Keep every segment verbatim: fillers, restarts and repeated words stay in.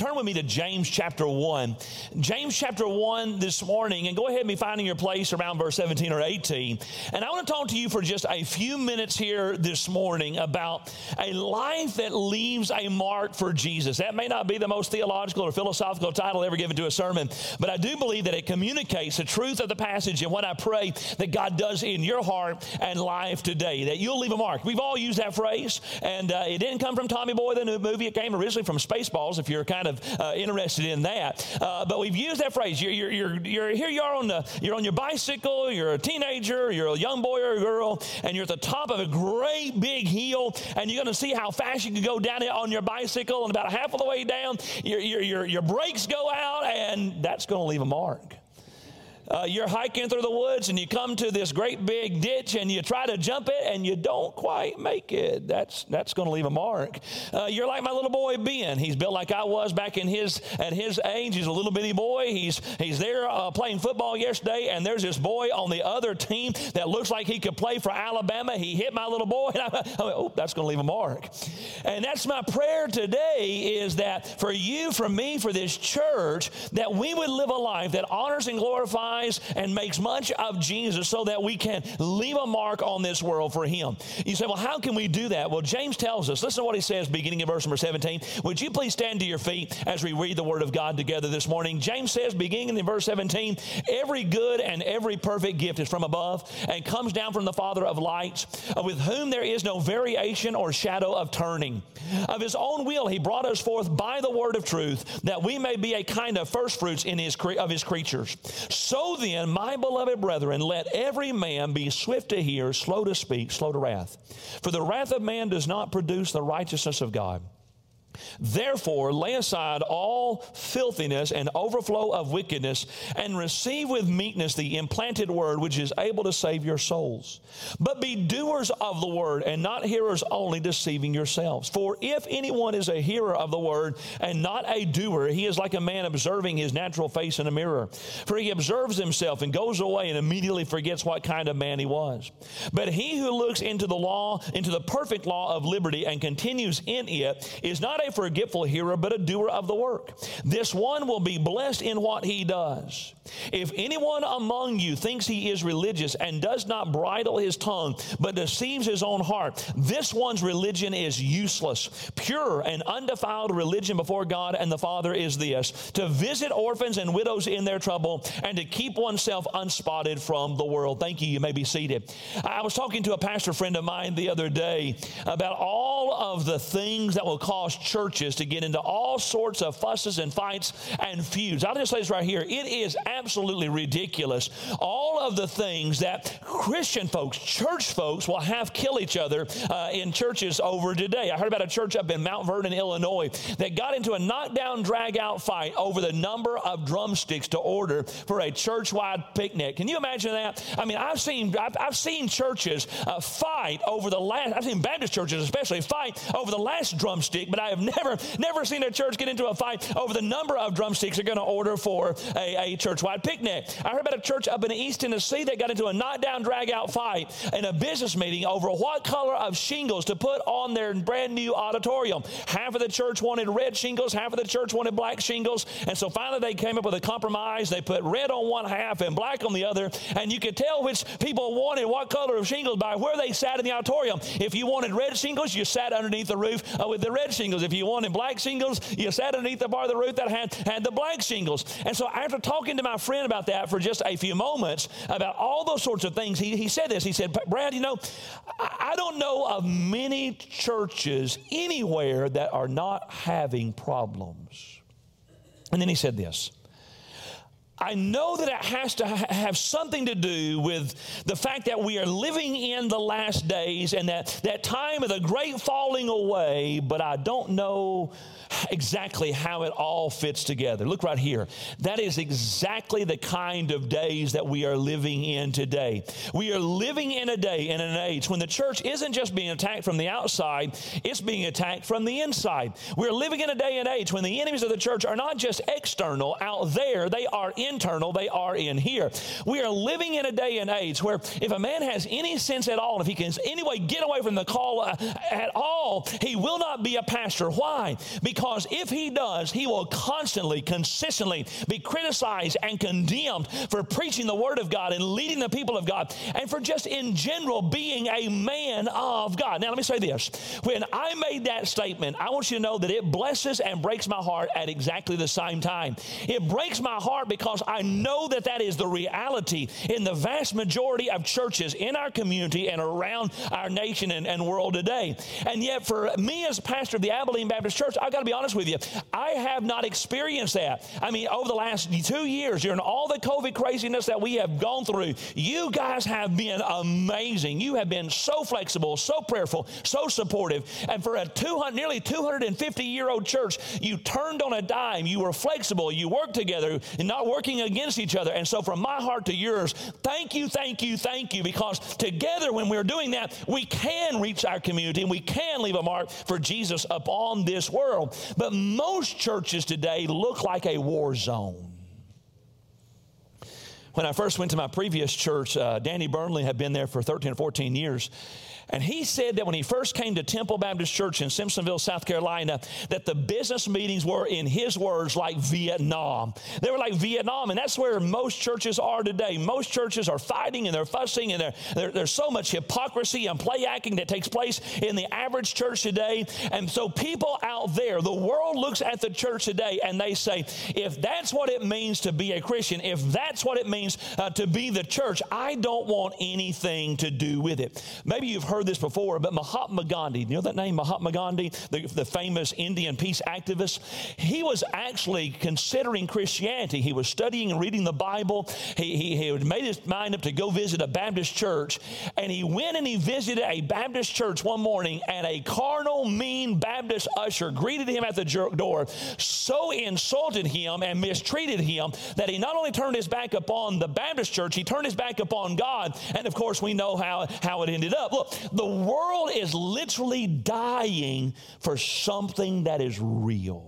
turn with me to James chapter one. James chapter one this morning, and go ahead and be finding your place around verse seventeen or eighteen. And I want to talk to you for just a few minutes here this morning about a life that leaves a mark for Jesus. That may not be the most theological or philosophical title ever given to a sermon, but I do believe that it communicates the truth of the passage and what I pray that God does in your heart and life today, that you'll leave a mark. We've all used that phrase, and uh, it didn't come from Tommy Boy, the new movie. It came originally from Spaceballs, if you're kind of uh, interested in that. Uh, but we've used that phrase. You're, you're, you're, you're here you are on the, you're on your bicycle, you're a teenager, you're a young boy or a girl, and you're at the top of a great big hill, and you're going to see how fast you can go down it on your bicycle, and about half of the way down, your, your, your, your brakes go out, and that's going to leave a mark. Uh, you're hiking through the woods and you come to this great big ditch and you try to jump it and you don't quite make it. That's that's going to leave a mark. Uh, you're like my little boy Ben. He's built like I was back in his at his age. He's a little bitty boy. He's he's there uh, playing football yesterday, and there's this boy on the other team that looks like he could play for Alabama. He hit my little boy, and I, I went, oh, that's going to leave a mark. And that's my prayer today, is that for you, for me, for this church, that we would live a life that honors and glorifies and makes much of Jesus so that we can leave a mark on this world for Him. You say, well, how can we do that? Well, James tells us. Listen to what he says beginning in verse number seventeen. Would you please stand to your feet as we read the Word of God together this morning? James says, beginning in verse seventeen, every good and every perfect gift is from above and comes down from the Father of lights, with whom there is no variation or shadow of turning. Of His own will He brought us forth by the word of truth, that we may be a kind of firstfruits in his cre- of His creatures. So then, my beloved brethren, let every man be swift to hear, slow to speak, slow to wrath. For the wrath of man does not produce the righteousness of God. Therefore, lay aside all filthiness and overflow of wickedness, and receive with meekness the implanted word, which is able to save your souls. But be doers of the word, and not hearers only, deceiving yourselves. For if anyone is a hearer of the word and not a doer, he is like a man observing his natural face in a mirror. For he observes himself and goes away and immediately forgets what kind of man he was. But he who looks into the law, into the perfect law of liberty, and continues in it, is not a forgetful hearer, but a doer of the work. This one will be blessed in what he does. If anyone among you thinks he is religious and does not bridle his tongue, but deceives his own heart, this one's religion is useless. Pure and undefiled religion before God and the Father is this: to visit orphans and widows in their trouble, and to keep oneself unspotted from the world. Thank you. You may be seated. I was talking to a pastor friend of mine the other day about all of the things that will cause churches to get into all sorts of fusses and fights and feuds. I'll just say this right here. It is absolutely ridiculous. All of the things that Christian folks, church folks, will have kill each other uh, in churches over today. I heard about a church up in Mount Vernon, Illinois, that got into a knockdown, drag-out fight over the number of drumsticks to order for a church-wide picnic. Can you imagine that? I mean, I've seen I've, I've seen churches uh, fight over the last, I've seen Baptist churches especially fight over the last drumstick, but I have never, never seen a church get into a fight over the number of drumsticks they're going to order for a, a church-wide picnic. I heard about a church up in East Tennessee that got into a knockdown, drag-out fight in a business meeting over what color of shingles to put on their brand new auditorium. Half of the church wanted red shingles, half of the church wanted black shingles, and so finally they came up with a compromise. They put red on one half and black on the other, and you could tell which people wanted what color of shingles by where they sat in the auditorium. If you wanted red shingles, you sat underneath the roof uh, with the red shingles. If you wanted black shingles, you sat underneath the bar of the roof that had, had the black shingles. And so after talking to my friend about that for just a few moments, about all those sorts of things, he, he said this. He said, Brad, you know, I, I don't know of many churches anywhere that are not having problems. And then he said this: I know that it has to ha- have something to do with the fact that we are living in the last days and that, that time of the great falling away, but I don't know exactly how it all fits together. Look right here. That is exactly the kind of days that we are living in today. We are living in a day, in an age, when the church isn't just being attacked from the outside, it's being attacked from the inside. We're living in a day and age when the enemies of the church are not just external out there, they are internal, they are in here. We are living in a day and age where if a man has any sense at all, if he can in any way get away from the call uh, at all, he will not be a pastor. Why? Because if he does, he will constantly, consistently be criticized and condemned for preaching the Word of God and leading the people of God and for just in general being a man of God. Now, let me say this. When I made that statement, I want you to know that it blesses and breaks my heart at exactly the same time. It breaks my heart because I know that that is the reality in the vast majority of churches in our community and around our nation and, and world today. And yet for me as pastor of the Abilene Baptist Church, I've got to be honest with you, I have not experienced that. I mean, over the last two years, during all the COVID craziness that we have gone through, you guys have been amazing. You have been so flexible, so prayerful, so supportive. And for a two hundred, nearly two hundred fifty year old church, you turned on a dime. You were flexible. You worked together and not working against each other. And so from my heart to yours, thank you, thank you, thank you, because together when we're doing that, we can reach our community and we can leave a mark for Jesus upon this world. But most churches today look like a war zone. When I first went to my previous church, uh, Danny Burnley had been there for thirteen or fourteen years. And he said that when he first came to Temple Baptist Church in Simpsonville, South Carolina, that the business meetings were, in his words, like Vietnam. They were like Vietnam, and that's where most churches are today. Most churches are fighting and they're fussing, and they're, they're, there's so much hypocrisy and play acting that takes place in the average church today. And so people out there, the world looks at the church today and they say, if that's what it means to be a Christian, if that's what it means uh, to be the church, I don't want anything to do with it. Maybe you've heard heard this before, but Mahatma Gandhi, you know that name, Mahatma Gandhi, the, the famous Indian peace activist? He was actually considering Christianity. He was studying and reading the Bible. He, he, he had made his mind up to go visit a Baptist church, and he went and he visited a Baptist church one morning, and a carnal, mean Baptist usher greeted him at the door, so insulted him and mistreated him that he not only turned his back upon the Baptist church, he turned his back upon God, and of course we know how, how it ended up. Look, the world is literally dying for something that is real.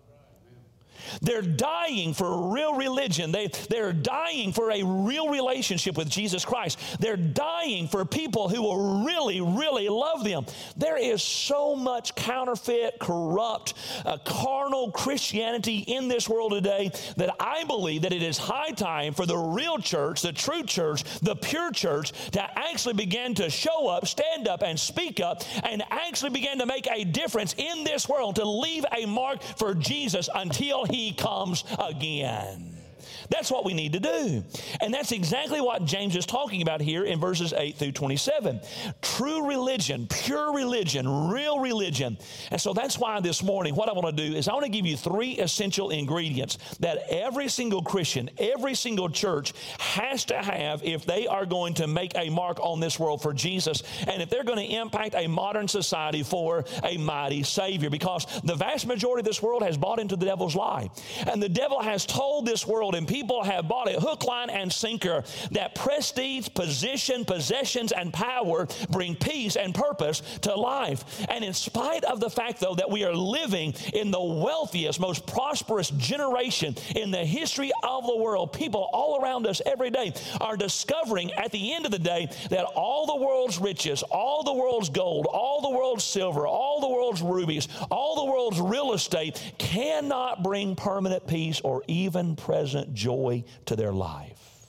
They're dying for real religion. They, they're dying for a real relationship with Jesus Christ. They're dying for people who will really, really love them. There is so much counterfeit, corrupt, uh, carnal Christianity in this world today that I believe that it is high time for the real church, the true church, the pure church to actually begin to show up, stand up, and speak up, and actually begin to make a difference in this world, to leave a mark for Jesus until He He comes again. That's what we need to do. And that's exactly what James is talking about here in verses eight through twenty-seven. True religion, pure religion, real religion. And so that's why this morning what I want to do is I want to give you three essential ingredients that every single Christian, every single church has to have if they are going to make a mark on this world for Jesus, and if they're going to impact a modern society for a mighty Savior. Because the vast majority of this world has bought into the devil's lie. And the devil has told this world, and people People have bought it hook, line, and sinker, that prestige, position, possessions, and power bring peace and purpose to life. And in spite of the fact, though, that we are living in the wealthiest, most prosperous generation in the history of the world, people all around us every day are discovering at the end of the day that all the world's riches, all the world's gold, all the world's silver, all the world's rubies, all the world's real estate cannot bring permanent peace or even present joy to their life.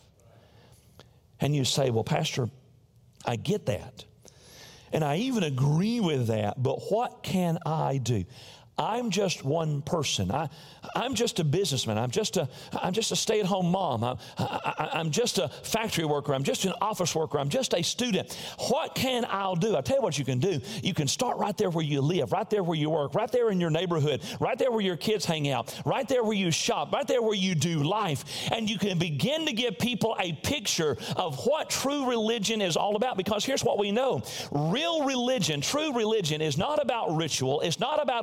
And you say, well, Pastor, I get that. And I even agree with that, but what can I do? I'm just one person. I, I'm just a businessman. I'm just a, I'm just a stay-at-home mom. I'm, I, I'm just a factory worker. I'm just an office worker. I'm just a student. What can I do? I'll tell you what you can do. You can start right there where you live, right there where you work, right there in your neighborhood, right there where your kids hang out, right there where you shop, right there where you do life. And you can begin to give people a picture of what true religion is all about. Because here's what we know. Real religion, true religion is not about ritual. It's not about a routine.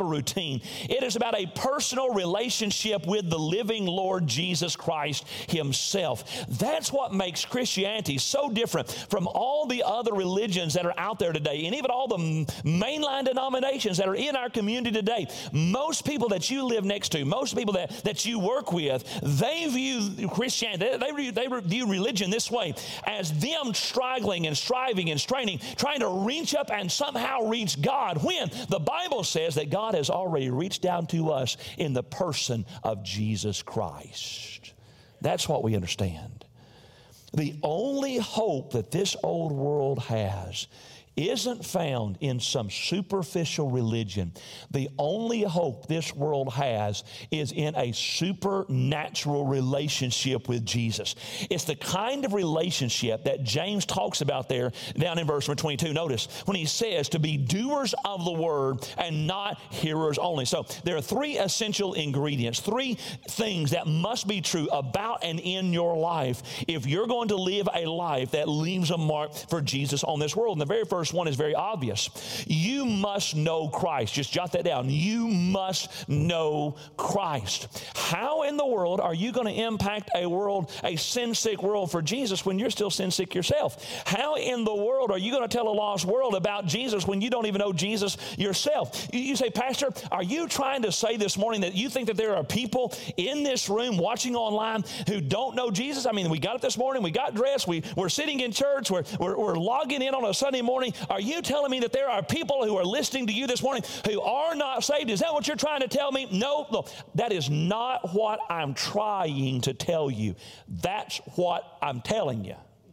eighteen. It is about a personal relationship with the living Lord Jesus Christ himself. That's what makes Christianity so different from all the other religions that are out there today, and even all the mainline denominations that are in our community today. Most people that you live next to, most people that, that you work with, they view Christianity, they, they, they view religion this way, as them struggling and striving and straining, trying to reach up and somehow reach God, when the Bible says that God has already reached down to us in the person of Jesus Christ. That's what we understand. The only hope that this old world has isn't found in some superficial religion. The only hope this world has is in a supernatural relationship with Jesus. It's the kind of relationship that James talks about there down in verse number twenty-two. Notice when he says to be doers of the word and not hearers only. So there are three essential ingredients, three things that must be true about and in your life if you're going to live a life that leaves a mark for Jesus on this world. And the very first one is very obvious. You must know Christ. Just jot that down. You must know Christ. How in the world are you going to impact a world, a sin-sick world for Jesus when you're still sin-sick yourself? How in the world are you going to tell a lost world about Jesus when you don't even know Jesus yourself? You, you say, Pastor, are you trying to say this morning that you think that there are people in this room watching online who don't know Jesus? I mean, we got up this morning, we got dressed, we, we're sitting in church, we're, we're, we're logging in on a Sunday morning. Are you telling me that there are people who are listening to you this morning who are not saved? Is that what you're trying to tell me? No, no, that is not what I'm trying to tell you. That's what I'm telling you.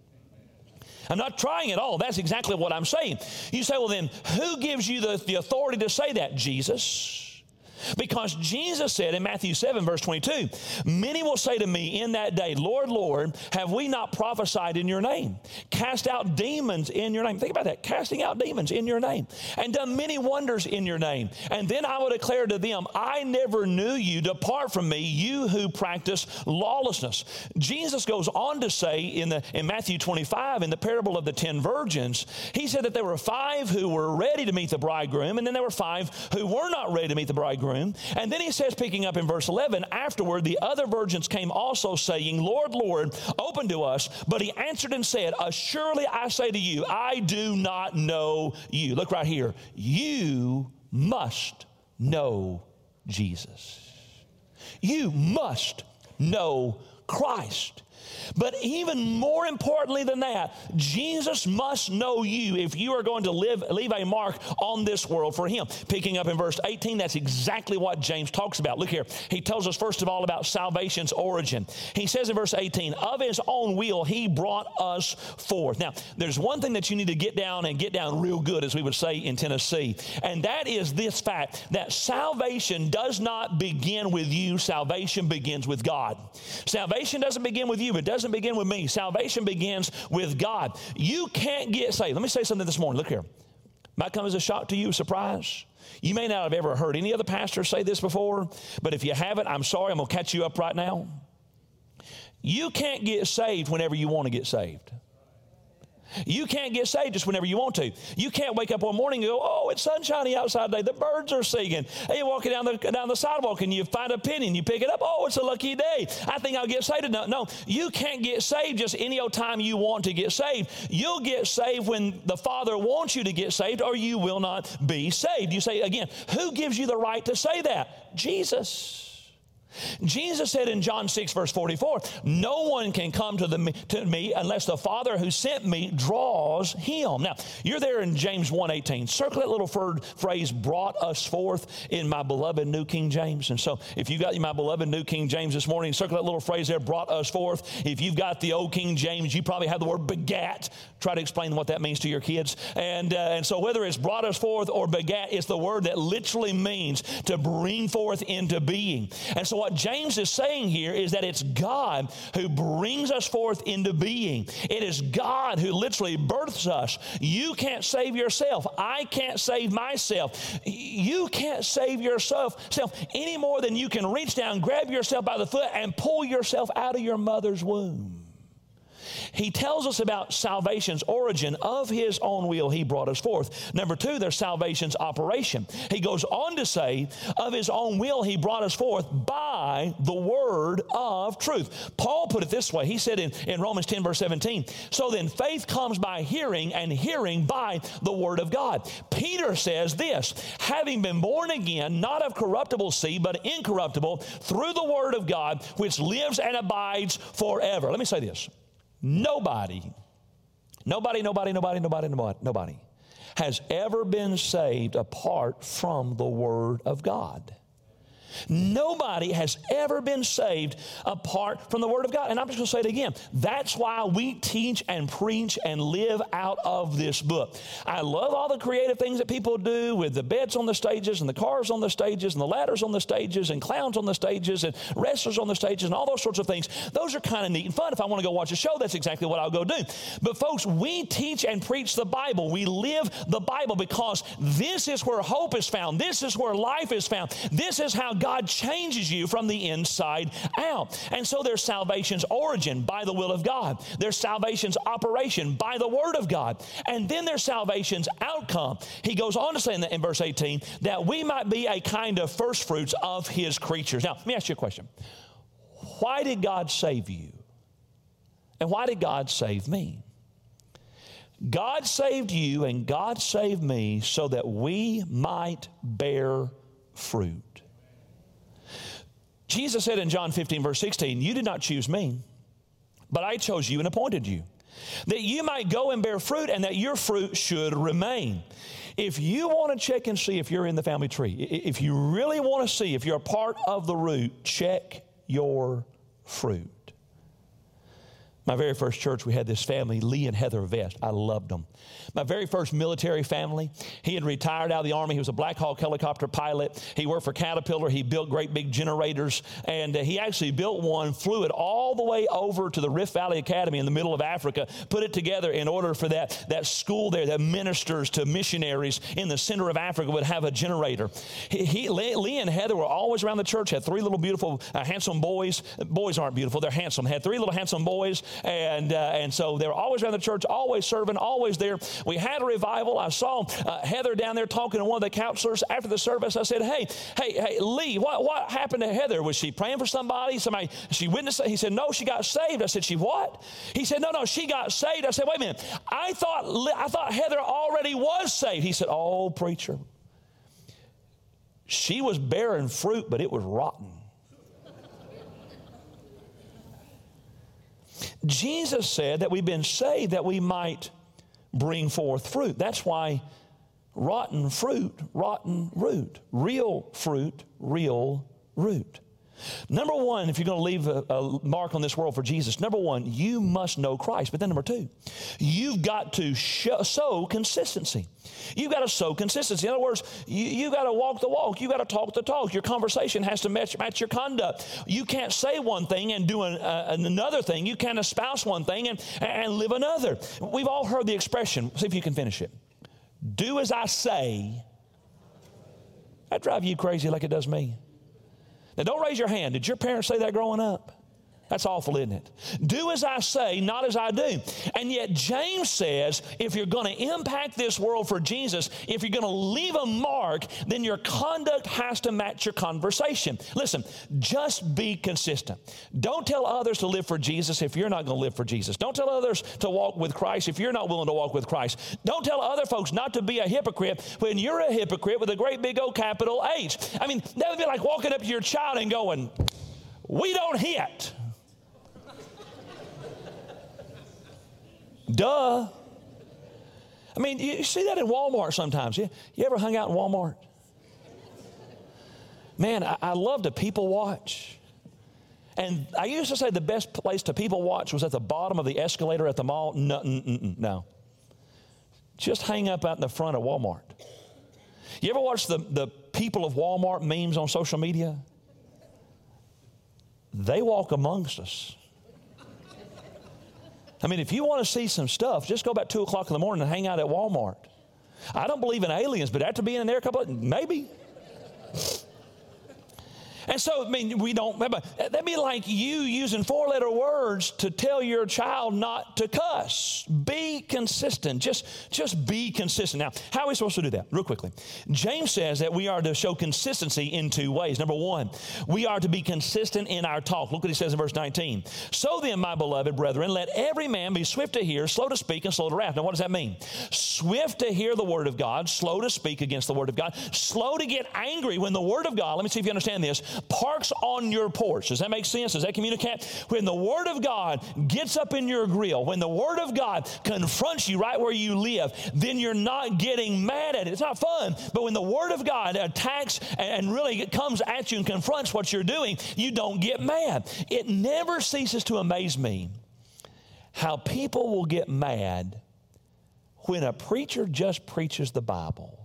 I'm not trying at all. That's exactly what I'm saying. You say, well then, who gives you the, the authority to say that? Jesus. Because Jesus said in Matthew seven, verse twenty-two, many will say to me in that day, Lord, Lord, have we not prophesied in your name? Cast out demons in your name. Think about that. Casting out demons in your name. And done many wonders in your name. And then I will declare to them, I never knew you. Depart from me, you who practice lawlessness. Jesus goes on to say in, the, in Matthew twenty-five, in the parable of the ten virgins, he said that there were five who were ready to meet the bridegroom, and then there were five who were not ready to meet the bridegroom. And then he says, picking up in verse eleven, afterward the other virgins came also saying, Lord, Lord, open to us. But he answered and said, assuredly I say to you, I do not know you. Look right here. You must know Jesus. You must know Christ. But even more importantly than that, Jesus must know you if you are going to live, leave a mark on this world for him. Picking up in verse eighteen, that's exactly what James talks about. Look here. He tells us first of all about salvation's origin. He says in verse eighteen, of his own will he brought us forth. Now, there's one thing that you need to get down and get down real good, as we would say in Tennessee, and that is this fact, that salvation does not begin with you. Salvation begins with God. Salvation doesn't begin with you. It doesn't begin with me. Salvation begins with God. You can't get saved. Let me say something this morning. Look here. Might come as a shock to you, a surprise. You may not have ever heard any other pastor say this before, but if you haven't, I'm sorry. I'm going to catch you up right now. You can't get saved whenever you want to get saved. You can't get saved just whenever you want to. You can't wake up one morning and go, oh, it's sunshiny outside today. The birds are singing. Hey, you're walking down the, down the sidewalk and you find a penny and you pick it up. Oh, it's a lucky day. I think I'll get saved. No, no, you can't get saved just any old time you want to get saved. You'll get saved when the Father wants you to get saved, or you will not be saved. You say again, who gives you the right to say that? Jesus. Jesus said in John six, verse forty-four, no one can come to, the, to me unless the Father who sent me draws him. Now, you're there in James one eighteen. Circle that little phrase, brought us forth, in my beloved New King James. And so if you got my beloved New King James this morning, circle that little phrase there, brought us forth. If you've got the old King James, you probably have the word begat. Try to explain what that means to your kids. And, uh, and so whether it's brought us forth or begat, it's the word that literally means to bring forth into being. And so what James is saying here is that it's God who brings us forth into being. It is God who literally births us. You can't save yourself. I can't save myself. You can't save yourself self any more than you can reach down, grab yourself by the foot, and pull yourself out of your mother's womb. He tells us about salvation's origin. Of His own will He brought us forth. Number two, there's salvation's operation. He goes on to say, of His own will He brought us forth by the word of truth. Paul put it this way. He said in, in Romans ten, verse seventeen, so then faith comes by hearing, and hearing by the word of God. Peter says this, having been born again, not of corruptible seed, but incorruptible, through the word of God, which lives and abides forever. Let me say this. Nobody, nobody, nobody, nobody, nobody, nobody, nobody has ever been saved apart from the word of God. Nobody has ever been saved apart from the Word of God. And I'm just going to say it again. That's why we teach and preach and live out of this book. I love all the creative things that people do with the beds on the stages and the cars on the stages and the ladders on the stages and clowns on the stages and wrestlers on the stages and all those sorts of things. Those are kind of neat and fun. If I want to go watch a show, that's exactly what I'll go do. But folks, we teach and preach the Bible. We live the Bible because this is where hope is found. This is where life is found. This is how God changes you from the inside out. And so there's salvation's origin by the will of God. There's salvation's operation by the word of God. And then there's salvation's outcome. He goes on to say in, the, in verse eighteen that we might be a kind of first fruits of His creatures. Now, let me ask you a question. Why did God save you? And why did God save me? God saved you and God saved me so that we might bear fruit. Jesus said in John fifteen, verse sixteen, you did not choose me, but I chose you and appointed you, that you might go and bear fruit and that your fruit should remain. If you want to check and see if you're in the family tree, if you really want to see if you're a part of the root, check your fruit. My very first church, we had this family, Lee and Heather Vest. I loved them. My very first military family, he had retired out of the Army. He was a Black Hawk helicopter pilot. He worked for Caterpillar. He built great big generators. And uh, he actually built one, flew it all the way over to the Rift Valley Academy in the middle of Africa, put it together in order for that, that school there that ministers to missionaries in the center of Africa would have a generator. He, he, Lee and Heather were always around the church, had three little beautiful, uh, handsome boys. Boys aren't beautiful, they're handsome. Had three little handsome boys. And uh, and so they were always around the church, always serving, always there. We had a revival. I saw uh, Heather down there talking to one of the counselors after the service. I said, hey, hey, hey, Lee, what, what happened to Heather? Was she praying for somebody? Somebody, she witnessed? He said, no, she got saved. I said, she what? He said, no, no, she got saved. I said, wait a minute. I thought, I thought Heather already was saved. He said, oh, preacher, she was bearing fruit, but it was rotten. Jesus said that we've been saved that we might bring forth fruit. That's why rotten fruit, rotten root. Real fruit, real root. Number one, if you're going to leave a, a mark on this world for Jesus, number one, you must know Christ. But then number two, you've got to show, sow consistency. You've got to sow consistency. In other words, you, you've got to walk the walk. You've got to talk the talk. Your conversation has to match, match your conduct. You can't say one thing and do an, uh, another thing. You can't espouse one thing and, and live another. We've all heard the expression. See if you can finish it. Do as I say. That drive you crazy like it does me. Now, don't raise your hand. Did your parents say that growing up? That's awful, isn't it? Do as I say, not as I do. And yet James says, if you're going to impact this world for Jesus, if you're going to leave a mark, then your conduct has to match your conversation. Listen, just be consistent. Don't tell others to live for Jesus if you're not going to live for Jesus. Don't tell others to walk with Christ if you're not willing to walk with Christ. Don't tell other folks not to be a hypocrite when you're a hypocrite with a great big old capital H. I mean, that would be like walking up to your child and going, we don't hit. Duh. I mean, you see that in Walmart sometimes. You, you ever hung out in Walmart? Man, I, I love to people watch. And I used to say the best place to people watch was at the bottom of the escalator at the mall. No, mm-mm, no. Just hang up out in the front of Walmart. You ever watch the, the people of Walmart memes on social media? They walk amongst us. I mean, if you want to see some stuff, just go about two o'clock in the morning and hang out at Walmart. I don't believe in aliens, but after being in there a couple of, maybe. And so, I mean, we don't, that'd be like you using four-letter words to tell your child not to cuss. Be consistent. Just, just be consistent. Now, how are we supposed to do that? Real quickly. James says that we are to show consistency in two ways. Number one, we are to be consistent in our talk. Look what he says in verse nineteen. So then, my beloved brethren, let every man be swift to hear, slow to speak, and slow to wrath. Now, what does that mean? Swift to hear the word of God, slow to speak against the word of God, slow to get angry when the word of God, let me see if you understand this, parks on your porch. Does that make sense? Does that communicate? When the word of God gets up in your grill, when the word of God confronts you right where you live, then you're not getting mad at it. It's not fun, but when the word of God attacks and really comes at you and confronts what you're doing, you don't get mad. It never ceases to amaze me how people will get mad when a preacher just preaches the Bible.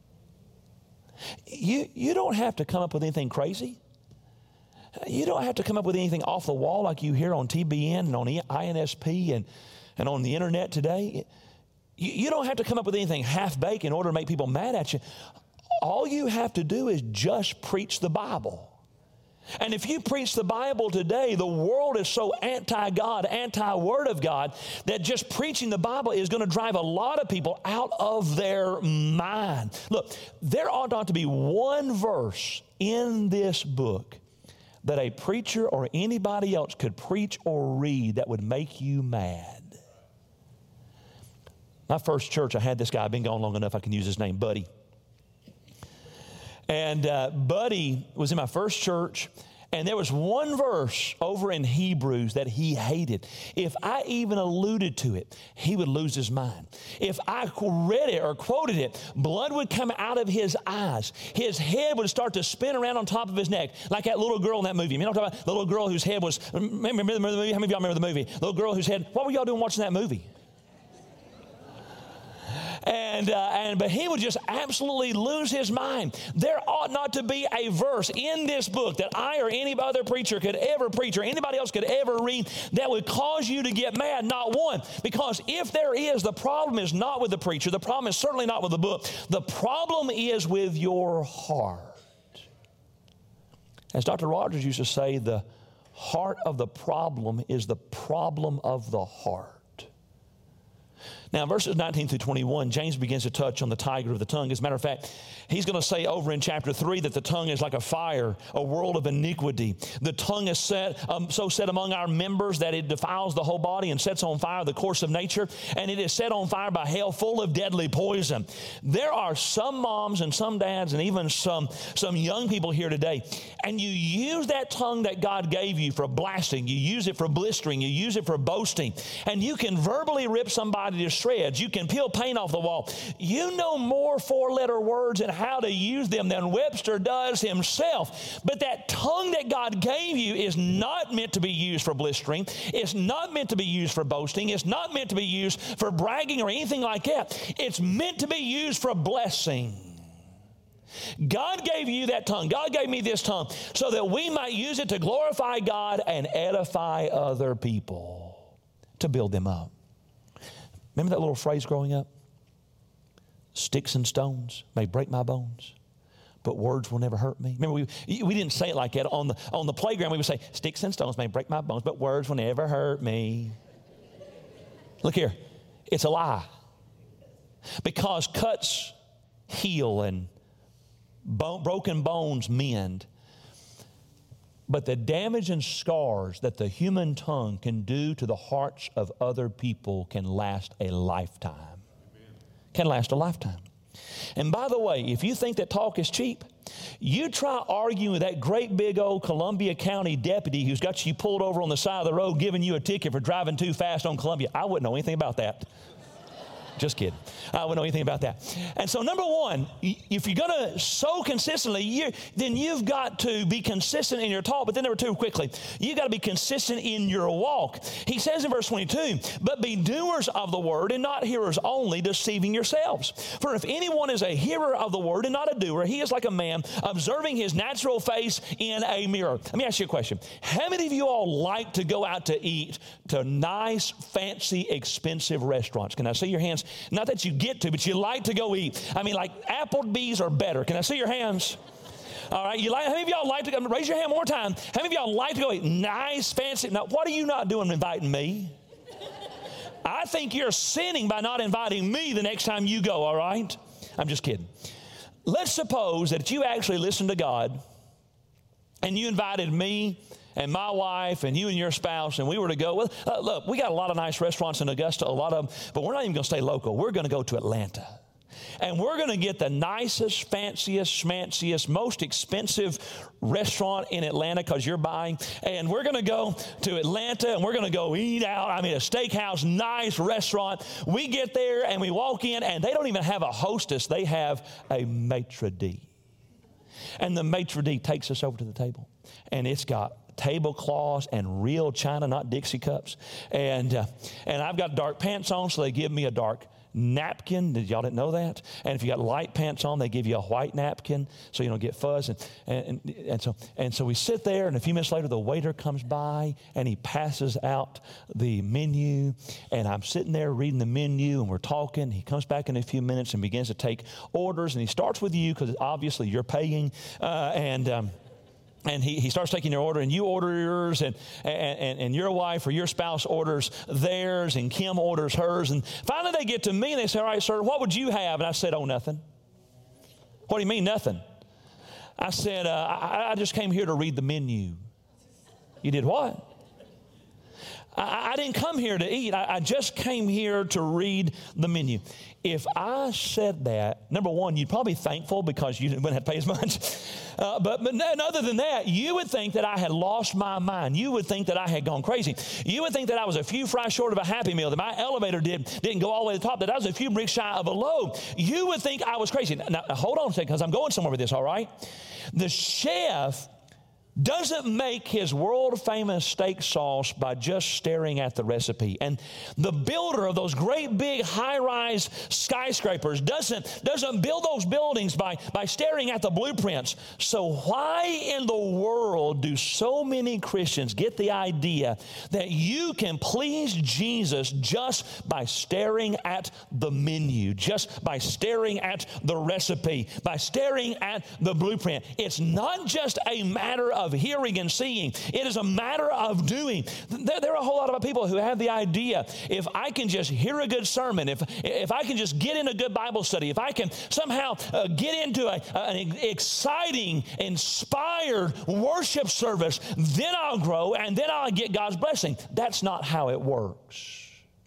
You, you don't have to come up with anything crazy. You don't have to come up with anything off the wall like you hear on T B N and on I N S P and, and on the internet today. You, you don't have to come up with anything half-baked in order to make people mad at you. All you have to do is just preach the Bible. And if you preach the Bible today, the world is so anti-God, anti-Word of God, that just preaching the Bible is going to drive a lot of people out of their mind. Look, there ought not to be one verse in this book that a preacher or anybody else could preach or read that would make you mad. My first church, I had this guy, I've been gone long enough I can use his name, Buddy. And uh, Buddy was in my first church, and there was one verse over in Hebrews that he hated. If I even alluded to it, he would lose his mind. If I read it or quoted it, blood would come out of his eyes. His head would start to spin around on top of his neck, like that little girl in that movie. You know what I'm talking about? The little girl whose head was, remember the movie? How many of y'all remember the movie? Little girl whose head, what were y'all doing watching that movie? And, uh, and but he would just absolutely lose his mind. There ought not to be a verse in this book that I or any other preacher could ever preach or anybody else could ever read that would cause you to get mad. Not one. Because if there is, the problem is not with the preacher. The problem is certainly not with the book. The problem is with your heart. As Doctor Rogers used to say, the heart of the problem is the problem of the heart. Now, verses nineteen through twenty-one, James begins to touch on the tiger of the tongue. As a matter of fact, he's going to say over in chapter three that the tongue is like a fire, a world of iniquity. The tongue is set, um, so set among our members that it defiles the whole body and sets on fire the course of nature, and it is set on fire by hell, full of deadly poison. There are some moms and some dads and even some, some young people here today, and you use that tongue that God gave you for blasting. You use it for blistering. You use it for boasting. And you can verbally rip somebody to shreds. You can peel paint off the wall. You know more four-letter words and how to use them than Webster does himself. But that tongue that God gave you is not meant to be used for blistering. It's not meant to be used for boasting. It's not meant to be used for bragging or anything like that. It's meant to be used for blessing. God gave you that tongue. God gave me this tongue so that we might use it to glorify God and edify other people, to build them up. Remember that little phrase growing up? Sticks and stones may break my bones, but words will never hurt me. Remember, we we didn't say it like that. On the, on the playground, we would say, sticks and stones may break my bones, but words will never hurt me. Look here. It's a lie. Because cuts heal and bone, broken bones mend. But the damage and scars that the human tongue can do to the hearts of other people can last a lifetime. Amen. Can last a lifetime. And by the way, if you think that talk is cheap, you try arguing with that great big old Columbia County deputy who's got you pulled over on the side of the road giving you a ticket for driving too fast on Columbia. I wouldn't know anything about that. Just kidding. I wouldn't know anything about that. And so number one, if you're going to sow consistently, you, then you've got to be consistent in your talk. But then number two, quickly, you've got to be consistent in your walk. He says in verse twenty-two, but be doers of the word and not hearers only, deceiving yourselves. For if anyone is a hearer of the word and not a doer, he is like a man observing his natural face in a mirror. Let me ask you a question. How many of you all like to go out to eat to nice, fancy, expensive restaurants? Can I see your hands? Not that you get to, but you like to go eat. I mean, like Applebee's are better. Can I see your hands? All right, you like, how many of y'all like to go, raise your hand one more time. How many of y'all like to go eat nice, fancy? Now, what are you not doing inviting me? I think you're sinning by not inviting me the next time you go, all right? I'm just kidding. Let's suppose that you actually listened to God and you invited me and my wife and you and your spouse, and we were to go. Well, uh, look, we got a lot of nice restaurants in Augusta, a lot of them, but we're not even going to stay local. We're going to go to Atlanta. And we're going to get the nicest, fanciest, schmanciest, most expensive restaurant in Atlanta because you're buying. And we're going to go to Atlanta and we're going to go eat out. I mean, a steakhouse, nice restaurant. We get there and we walk in and they don't even have a hostess. They have a maitre d'. And the maitre d' takes us over to the table. And it's got tablecloths and real china, not Dixie cups. And, uh, and I've got dark pants on, so they give me a dark napkin. Did y'all didn't know that? And if you got light pants on, they give you a white napkin so you don't get fuzz. And, and, and, so, and so we sit there, and a few minutes later, the waiter comes by, and he passes out the menu. And I'm sitting there reading the menu, and we're talking. He comes back in a few minutes and begins to take orders. And he starts with you because obviously you're paying. Uh, and... Um, And he, he starts taking your order, and you order yours, and, and, and your wife or your spouse orders theirs, and Kim orders hers. And finally they get to me, and they say, all right, sir, what would you have? And I said, oh, nothing. What do you mean, nothing? I said, uh, I, I just came here to read the menu. You did what? I, I didn't come here to eat. I, I just came here to read the menu. If I said that, number one, you'd probably be thankful because you wouldn't have to pay as much. Uh, but, but other than that, you would think that I had lost my mind. You would think that I had gone crazy. You would think that I was a few fries short of a Happy Meal, that my elevator did, didn't go all the way to the top, that I was a few bricks shy of a loaf. You would think I was crazy. Now, now hold on a second, because I'm going somewhere with this, all right? The chef doesn't make his world-famous steak sauce by just staring at the recipe. And the builder of those great big high-rise skyscrapers doesn't, doesn't build those buildings by, by staring at the blueprints. So why in the world do so many Christians get the idea that you can please Jesus just by staring at the menu, just by staring at the recipe, by staring at the blueprint? It's not just a matter of hearing and seeing. It is a matter of doing. There, there are a whole lot of people who have the idea, if I can just hear a good sermon, if, if I can just get in a good Bible study, if I can somehow uh, get into a, an exciting, inspired worship service, then I'll grow and then I'll get God's blessing. That's not how it works.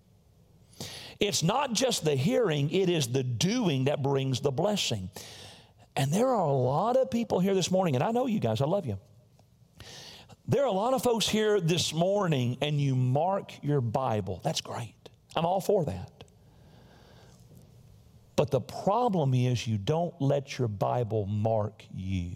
It's not just the hearing, it is the doing that brings the blessing. And there are a lot of people here this morning, and I know you guys, I love you. There are a lot of folks here this morning, and you mark your Bible. That's great. I'm all for that. But the problem is you don't let your Bible mark you.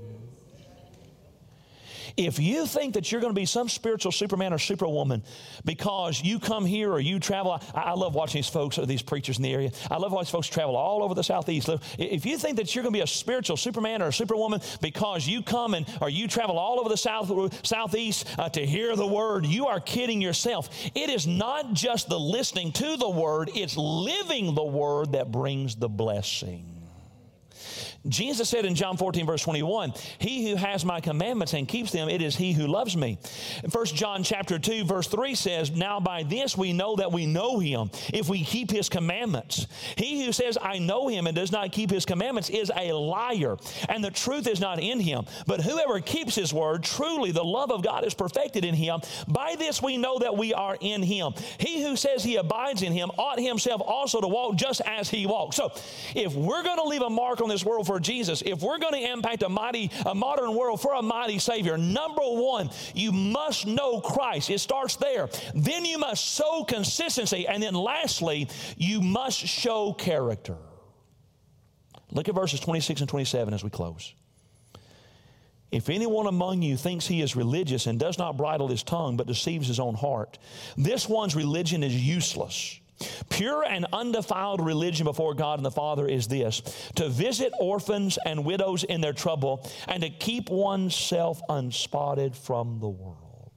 If you think that you're going to be some spiritual superman or superwoman because you come here or you travel, I, I love watching these folks, or these preachers in the area. I love watching folks travel all over the Southeast. If you think that you're going to be a spiritual superman or a superwoman because you come and or you travel all over the South, Southeast uh, to hear the Word, you are kidding yourself. It is not just the listening to the Word, it's living the Word that brings the blessing. Jesus said in John fourteen, verse twenty-one, he who has my commandments and keeps them, it is he who loves me. First John chapter two, verse three says, now by this we know that we know him, if we keep his commandments. He who says, I know him, and does not keep his commandments is a liar, and the truth is not in him. But whoever keeps his word, truly the love of God is perfected in him. By this we know that we are in him. He who says he abides in him ought himself also to walk just as he walked. So if we're going to leave a mark on this world for Jesus, if we're going to impact a mighty, a modern world for a mighty Savior, number one, you must know Christ. It starts there. Then you must show consistency. And then lastly, you must show character. Look at verses twenty-six and twenty-seven as we close. If anyone among you thinks he is religious and does not bridle his tongue but deceives his own heart, this one's religion is useless. Pure and undefiled religion before God and the Father is this: to visit orphans and widows in their trouble and to keep oneself unspotted from the world.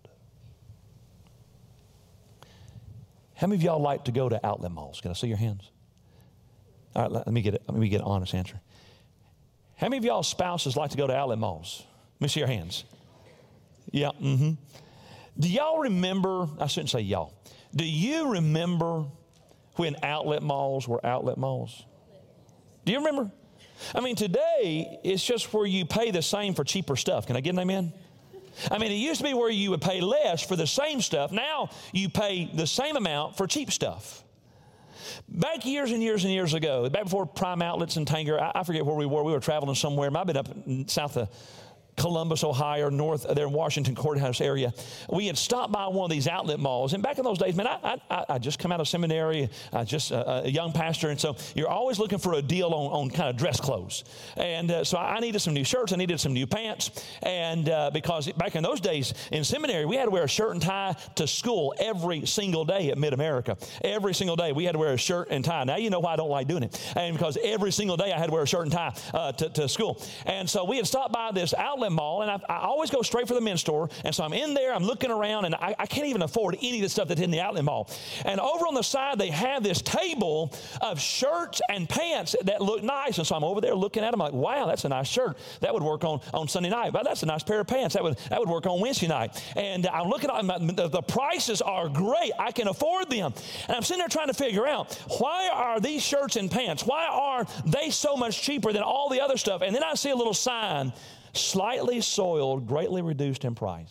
How many of y'all like to go to outlet malls? Can I see your hands? All right, let me get it. Let me get an honest answer. How many of y'all spouses like to go to outlet malls? Let me see your hands. Yeah, mm-hmm. Do y'all remember, I shouldn't say y'all, do you remember when outlet malls were outlet malls? Do you remember? I mean, today, it's just where you pay the same for cheaper stuff. Can I get an amen? I mean, it used to be where you would pay less for the same stuff. Now, you pay the same amount for cheap stuff. Back years and years and years ago, back before Prime Outlets and Tanger, I, I forget where we were. We were traveling somewhere. Might have been up in south of Columbus, Ohio, or north there in Washington Courthouse area. We had stopped by one of these outlet malls. And back in those days, man, I, I, I just come out of seminary. I just uh, a young pastor. And so you're always looking for a deal on, on kind of dress clothes. And uh, so I needed some new shirts. I needed some new pants. And uh, because back in those days in seminary, we had to wear a shirt and tie to school every single day at Mid-America. Every single day we had to wear a shirt and tie. Now you know why I don't like doing it. And because every single day I had to wear a shirt and tie uh, to, to school. And so we had stopped by this outlet mall, and I, I always go straight for the men's store. And so I'm in there, I'm looking around, and I, I can't even afford any of the stuff that's in the outlet mall. And over on the side, they have this table of shirts and pants that look nice. And so I'm over there looking at them like, wow, that's a nice shirt. That would work on, on Sunday night. Well, that's a nice pair of pants. That would, that would work on Wednesday night. And I'm looking at them, the, the prices are great. I can afford them. And I'm sitting there trying to figure out, why are these shirts and pants, why are they so much cheaper than all the other stuff? And then I see a little sign, slightly soiled, greatly reduced in price.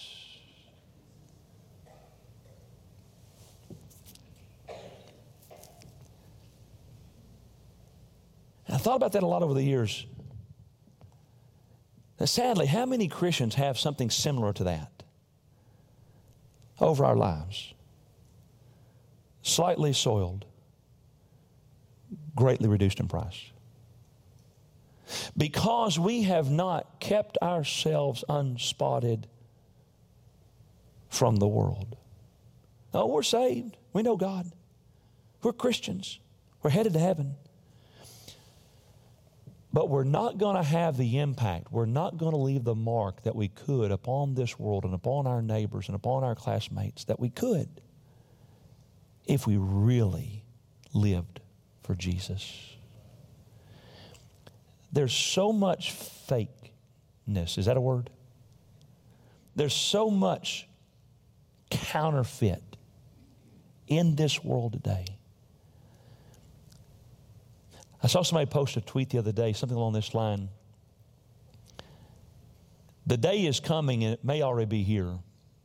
I thought about that a lot over the years. Now, sadly, how many Christians have something similar to that over our lives? Slightly soiled, greatly reduced in price. Because we have not kept ourselves unspotted from the world. Oh, we're saved. We know God. We're Christians. We're headed to heaven. But we're not going to have the impact. We're not going to leave the mark that we could upon this world and upon our neighbors and upon our classmates that we could if we really lived for Jesus. There's so much fakeness. Is that a word? There's so much counterfeit in this world today. I saw somebody post a tweet the other day, something along this line. The day is coming, and it may already be here,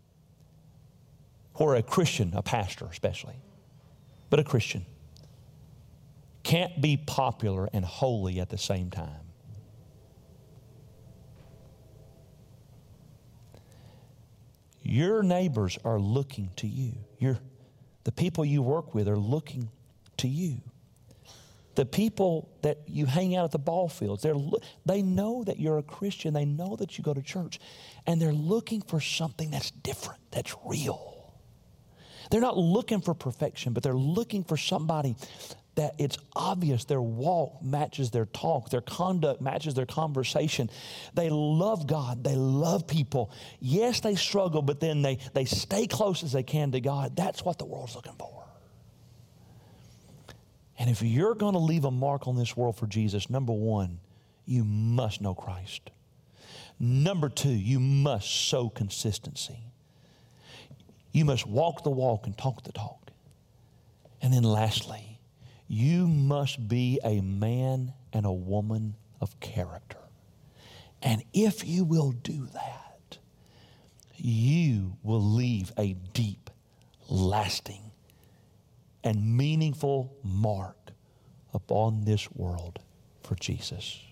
where a Christian, a pastor especially, but a Christian, can't be popular and holy at the same time. Your neighbors are looking to you. Your, the people you work with are looking to you. The people that you hang out at the ball fields, they're, they know that you're a Christian. They know that you go to church. And they're looking for something that's different, that's real. They're not looking for perfection, but they're looking for somebody that it's obvious their walk matches their talk, their conduct matches their conversation. They love God. They love people. Yes, they struggle, but then they, they stay close as they can to God. That's what the world's looking for. And if you're going to leave a mark on this world for Jesus, number one, you must know Christ. Number two, you must sow consistency. You must walk the walk and talk the talk. And then lastly, you must be a man and a woman of character. And if you will do that, you will leave a deep, lasting, and meaningful mark upon this world for Jesus.